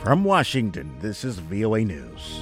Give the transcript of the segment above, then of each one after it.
From Washington, this is VOA News.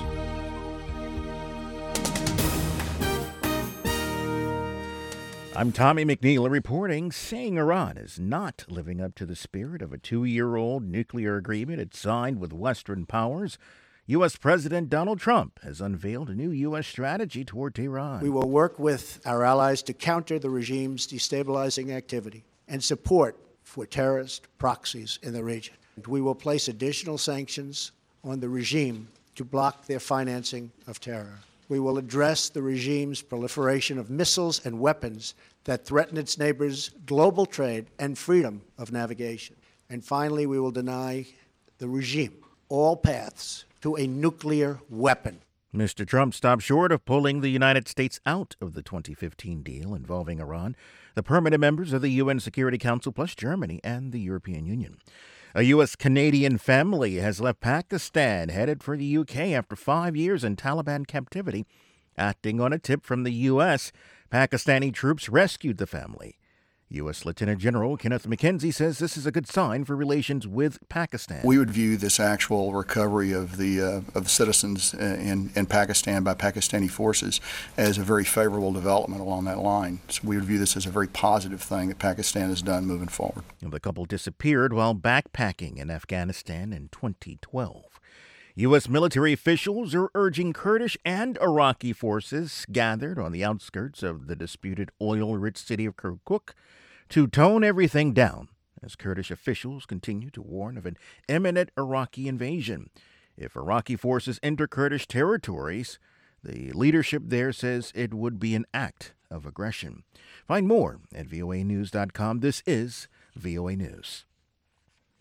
I'm Tommy McNeil reporting, saying Iran is not living up to the spirit of a 2-year-old nuclear agreement it signed with Western powers. U.S. President Donald Trump has unveiled a new U.S. strategy toward Tehran. We will work with our allies to counter the regime's destabilizing activity and support for terrorist proxies in the region. We will place additional sanctions on the regime to block their financing of terror. We will address the regime's proliferation of missiles and weapons that threaten its neighbors' global trade and freedom of navigation. And finally, we will deny the regime all paths to a nuclear weapon. Mr. Trump stopped short of pulling the United States out of the 2015 deal involving Iran, the permanent members of the UN Security Council, plus Germany and the European Union. A U.S.-Canadian family has left Pakistan, headed for the U.K. after 5 years in Taliban captivity. Acting on a tip from the U.S., Pakistani troops rescued the family. U.S. Lieutenant General Kenneth McKenzie says this is a good sign for relations with Pakistan. We would view this actual recovery of the citizens in Pakistan by Pakistani forces as a very favorable development along that line. So we would view this as a very positive thing that Pakistan has done moving forward. The couple disappeared while backpacking in Afghanistan in 2012. U.S. military officials are urging Kurdish and Iraqi forces gathered on the outskirts of the disputed oil-rich city of Kirkuk to tone everything down as Kurdish officials continue to warn of an imminent Iraqi invasion. If Iraqi forces enter Kurdish territories, the leadership there says it would be an act of aggression. Find more at voanews.com. This is VOA News.